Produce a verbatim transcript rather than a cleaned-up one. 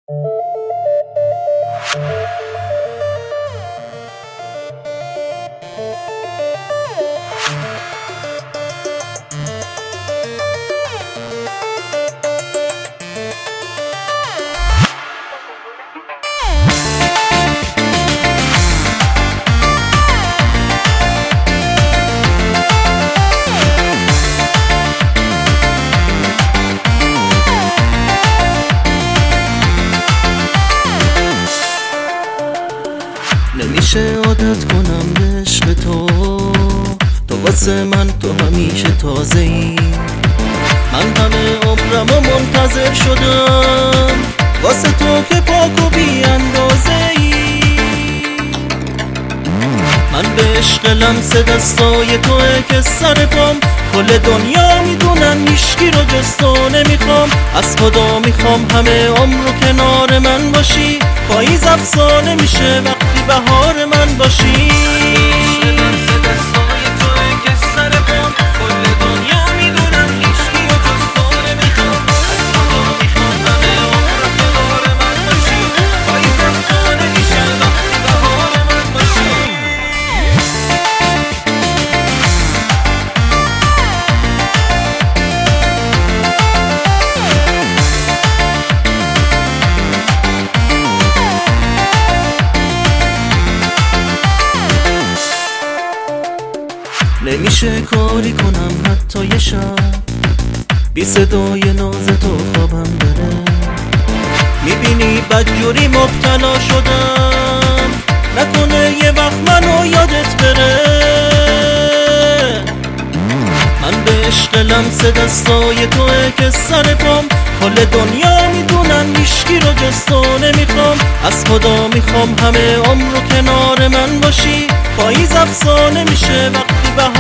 نمیشه عادت کنم به عشق تو، تو واسه من تو همیشه تازه ای. من همه عمرم و منتظر شدم واسه تو که پاک و بی اندازه ای. من به عشق لمس دستای توه که سر پام کل دنیا میدونن هیچکی رو جز تو نمیخوام. از خدا میخوام همه عمر رو کنار من باشی، پاییز افسانه میشه وقتی بهار من باشی. نمیشه کاری کنم حتی یه شب بی صدای ناز تو خوابم بره. میبینی بدجوری مبتلا شدم، نکنه یه وقت منو یادت بره. من به عشق لمس دستای توه که سر پام کل دنیا میدونن هیچکی رو جز تو نمیخوام. از خدا میخوام همه عمر رو کنار من باشی، پاییز افسانه میشه وقتی بهار